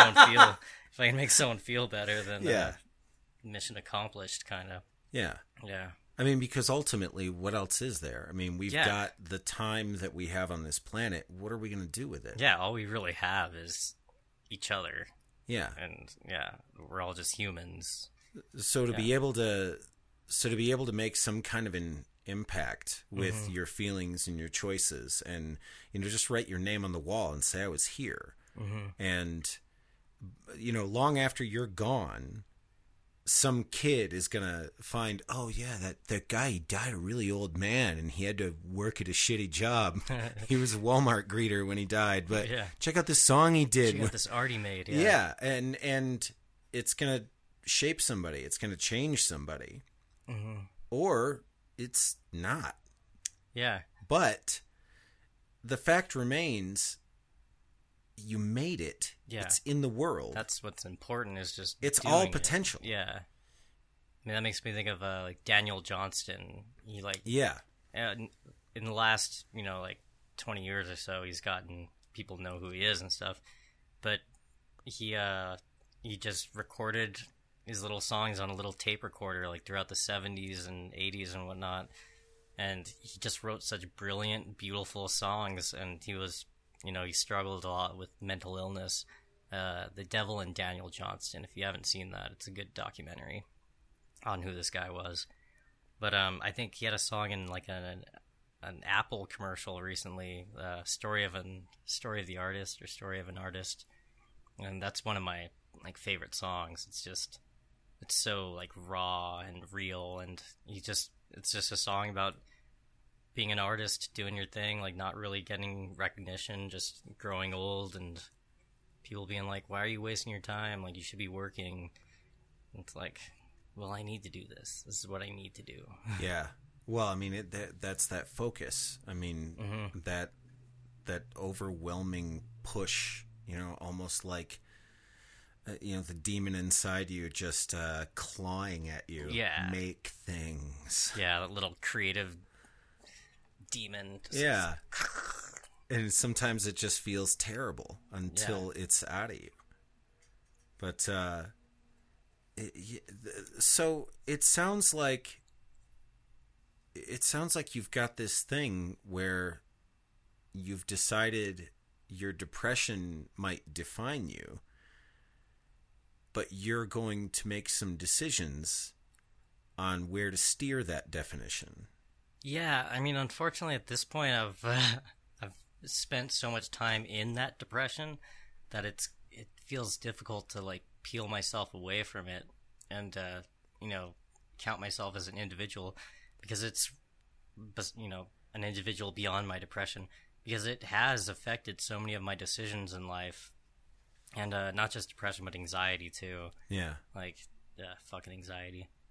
can make someone feel better, then mission accomplished, kind of. Yeah. Yeah. I mean, because ultimately, what else is there? I mean, we've got the time that we have on this planet. What are we going to do with it? Yeah, all we really have is each other. Yeah. And we're all just humans. So to be able to make some kind of an impact with your feelings and your choices, and just write your name on the wall and say I was here. And long after you're gone, some kid is gonna find, oh yeah, that guy, he died a really old man and he had to work at a shitty job. He was a Walmart greeter when he died, but check out this song he did. Check out this art he made. And it's gonna shape somebody. It's gonna change somebody. Or it's not. Yeah. But the fact remains, you made it. Yeah. It's in the world. That's what's important, is just it's all potential. Yeah. I mean, that makes me think of like Daniel Johnston. He in the last 20 years or so, he's gotten people know who he is and stuff. But he just recorded his little songs on a little tape recorder, like throughout the 70s and 80s and whatnot. And he just wrote such brilliant, beautiful songs. And he was, he struggled a lot with mental illness. The Devil and Daniel Johnston. If you haven't seen that, it's a good documentary on who this guy was. But I think he had a song in like an Apple commercial recently, Story of the Artist, or Story of an Artist. And that's one of my favorite songs. It's so like raw and real, and it's just a song about being an artist, doing your thing, like not really getting recognition, just growing old, and people being like, why are you wasting your time? Like, you should be working. And it's like, well, I need to do this. This is what I need to do. Yeah. Well, I mean, that's that focus. I mean, that overwhelming push, almost like, the demon inside you just clawing at you. Yeah. Make things. Yeah, that little creative demon. Yeah. And sometimes it just feels terrible until it's out of you. But, so it sounds like you've got this thing where you've decided your depression might define you, but you're going to make some decisions on where to steer that definition. Yeah, I mean, unfortunately, at this point, I've spent so much time in that depression that it feels difficult to like peel myself away from it and count myself as an individual, because it's an individual beyond my depression, because it has affected so many of my decisions in life. And not just depression, but anxiety too. Yeah. Like, fucking anxiety.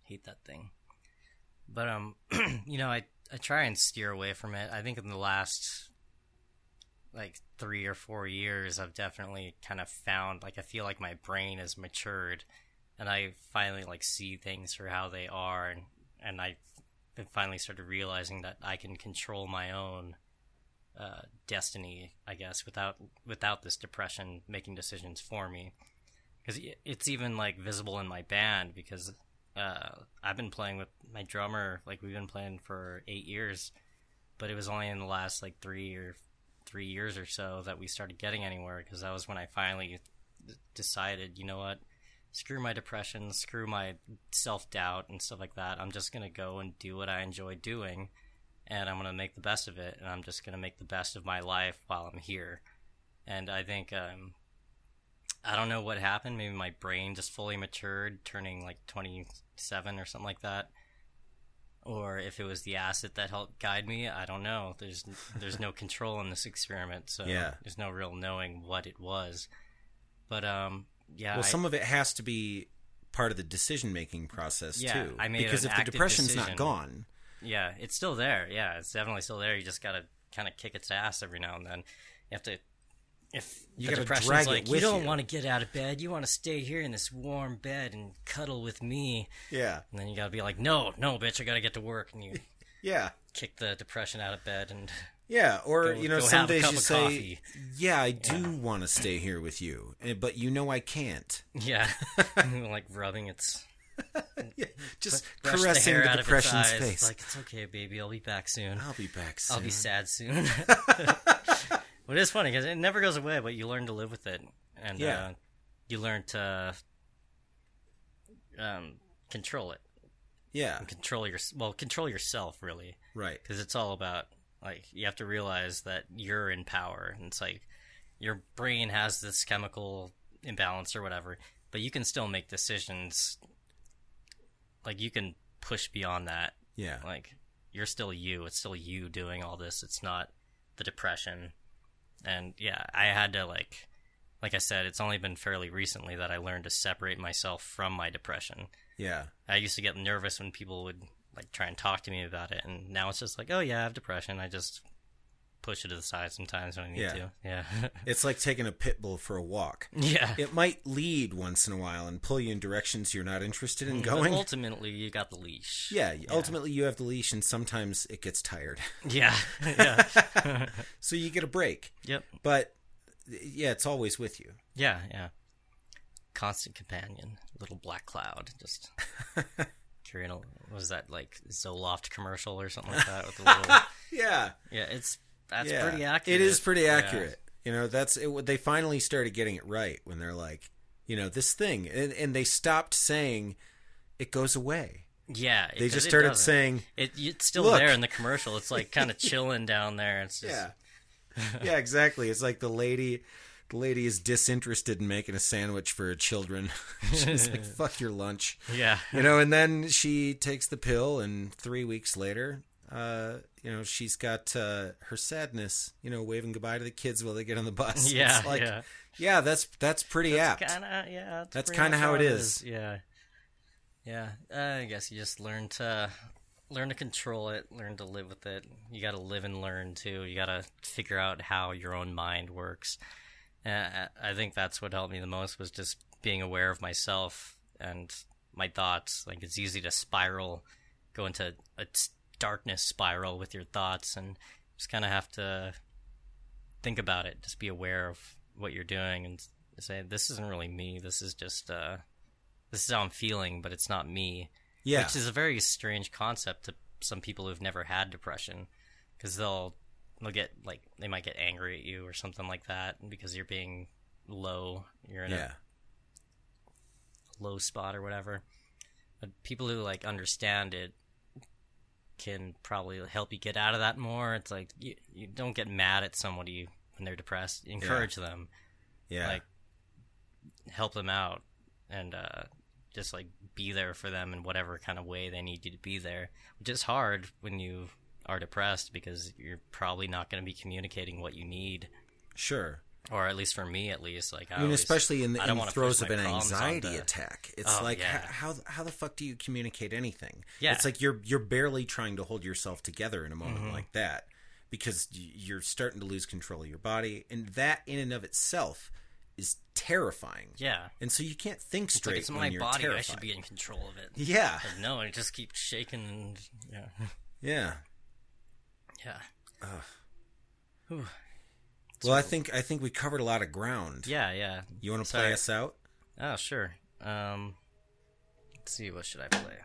Hate that thing. But I try and steer away from it. I think in the last like 3 or 4 years, I've definitely kind of found, like, I feel like my brain has matured, and I finally like see things for how they are, and I finally started realizing that I can control my own destiny, I guess, without this depression making decisions for me. Because it's even like visible in my band, because I've been playing with my drummer, like we've been playing for 8 years, but it was only in the last like 3 years or so that we started getting anywhere, because that was when I finally decided, you know what, screw my depression, screw my self-doubt and stuff like that. I'm just going to go and do what I enjoy doing, and I'm going to make the best of it, and I'm just going to make the best of my life while I'm here. And I think, I don't know what happened. Maybe my brain just fully matured, turning like 27 or something like that. Or if it was the acid that helped guide me, I don't know. There's no control in this experiment, so there's no real knowing what it was. But Well, some of it has to be part of the decision-making process too. I made because an if the depression's decision. not gone, it's still there. Yeah, it's definitely still there. You just gotta kind of kick its ass every now and then. You have to. If you the gotta depression's drag like, it with you don't you. want to get out of bed, you want to stay here in this warm bed and cuddle with me. Yeah. And then you gotta be like, no, bitch, I gotta get to work, and you Yeah. kick the depression out of bed and Or go some have a days cup you of say, coffee. "Yeah, I do want to stay here with you, but I can't." yeah, like rubbing its. Just Brush the caressing hair the out of its depression's eyes. face. It's like, it's okay, baby. I'll be back soon. I'll be back soon. I'll be sad soon. But it's funny because it never goes away, but you learn to live with it, and you learn to control it. Yeah. And control yourself, really. Right. Because it's all about, like, you have to realize that you're in power, and it's like your brain has this chemical imbalance or whatever, but you can still make decisions. Like, you can push beyond that. Yeah. Like, you're still you. It's still you doing all this. It's not the depression. And I had to, like I said, it's only been fairly recently that I learned to separate myself from my depression. Yeah. I used to get nervous when people would like try and talk to me about it, and now it's just like, oh yeah, I have depression. I just push it to the side sometimes when I need to. Yeah. It's like taking a pit bull for a walk. Yeah. It might lead once in a while and pull you in directions you're not interested in But going. ultimately, you got the leash. Yeah, ultimately you have the leash, and sometimes it gets tired. Yeah. So you get a break. Yep. But it's always with you. Yeah. Constant companion, little black cloud, just carrying a. Was that like Zoloft commercial or something like that with the little? Yeah. Yeah, that's pretty accurate. It is pretty accurate. That's it. They finally started getting it right when they're like, this thing, and they stopped saying it goes away. Yeah, they just started saying it's still look. there in the commercial. It's like kind of chilling down there. It's just... yeah, exactly. It's like the lady is disinterested in making a sandwich for her children. She's like, "Fuck your lunch." Yeah, and then she takes the pill, and 3 weeks later, she's got her sadness. Waving goodbye to the kids while they get on the bus. Yeah, it's like, that's pretty apt. That's kind of how it is. Yeah. I guess you just learn to control it, learn to live with it. You got to live and learn too. You got to figure out how your own mind works. I think that's what helped me the most, was just being aware of myself and my thoughts. Like, it's easy to go into a darkness spiral with your thoughts, and just kind of have to think about it. Just be aware of what you're doing and say, this isn't really me. This is just, this is how I'm feeling, but it's not me. Yeah. Which is a very strange concept to some people who've never had depression, because they'll get, like, they might get angry at you or something like that because you're being low. You're in a low spot or whatever. But people who, like, understand it can probably help you get out of that more. It's like, you don't get mad at somebody when they're depressed. Encourage them. Yeah. Like, help them out, and just, like, be there for them in whatever kind of way they need you to be there, which is hard when you are depressed, because you're probably not going to be communicating what you need. Sure. Or at least for me, at least, like I mean, especially in the I don't wanna throes push of my an problems anxiety onto- attack. It's Oh, like, yeah. how the fuck do you communicate anything? Yeah. It's like you're barely trying to hold yourself together in a moment Mm-hmm. like that because you're starting to lose control of your body, and that in and of itself is terrifying. Yeah. And so you can't think It's like, straight it's when my you're body. terrified. I should be in control of it. Yeah. But no, it just keeps shaking and yeah. Yeah. Yeah. Whew. Well, I think we covered a lot of ground. Yeah. You want to Sorry. play us out? Oh, sure. Let's see, what should I play?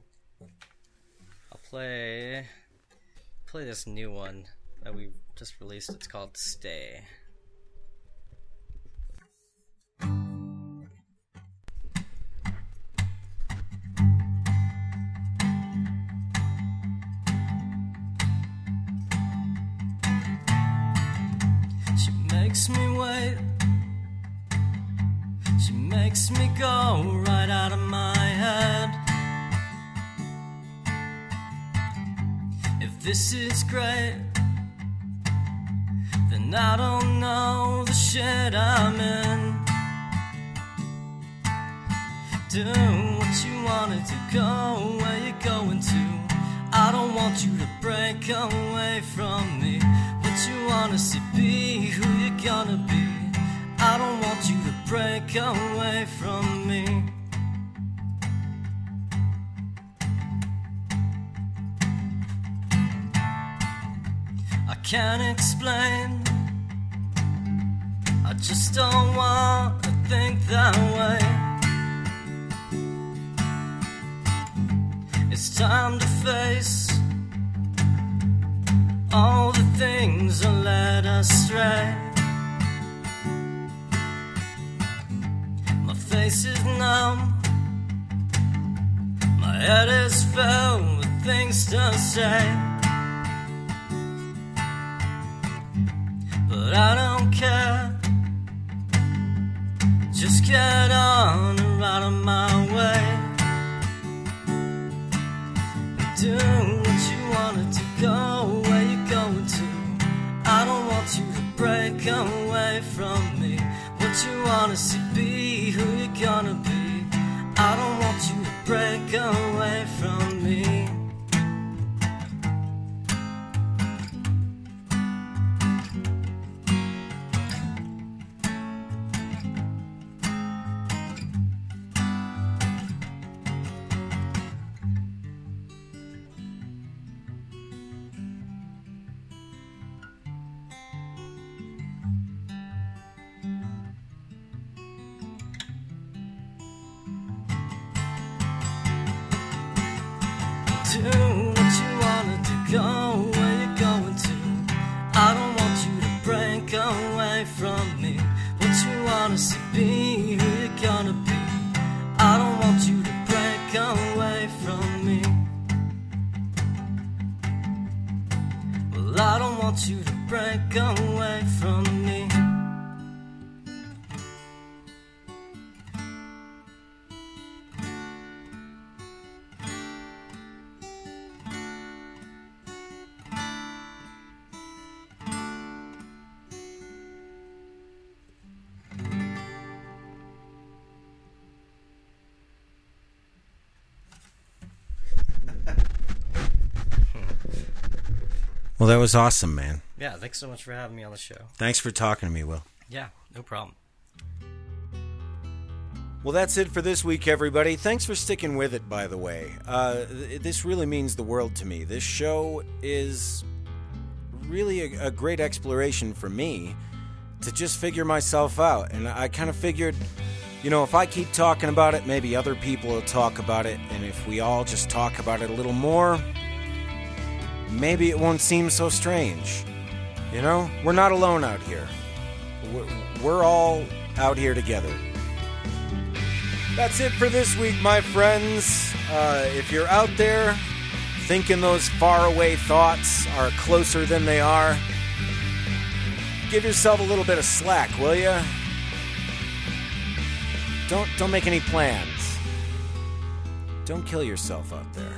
I'll play this new one that we just released. It's called Stay. She makes me wait. She makes me go right out of my head. If this is great, then I don't know the shit I'm in. Do what you wanted to, go where you're going to. I don't want you to break away from me. What you wanna see, be who you're gonna be. I don't want you to break away from me. I can't explain, I just don't want to think that way. It's time to face all the things that led us astray. My face is numb, my head is filled with things to say, but I don't care. Just get on and out of my way. Do what you wanted to, go where you're going to. I don't want you to break away from me. What you wanna see, be who you're gonna be. I don't want you to break away from me. Do what you wanna do, go where you're going to. I don't want you to break away from me. What you wanna see, be who you're gonna be. I don't want you to break away from me. Well, I don't want you to break away from me. Well, that was awesome, man. Yeah, thanks so much for having me on the show. Thanks for talking to me, Will. Yeah, no problem. Well, that's it for this week, everybody. Thanks for sticking with it, by the way. This really means the world to me. This show is really a great exploration for me to just figure myself out. And I kind of figured, you know, if I keep talking about it, maybe other people will talk about it. And if we all just talk about it a little more, maybe it won't seem so strange. You know, we're not alone out here. We're all out here together. That's it for this week, my friends. If you're out there thinking those faraway thoughts are closer than they are, give yourself a little bit of slack, will ya? Don't make any plans. Don't kill yourself out there.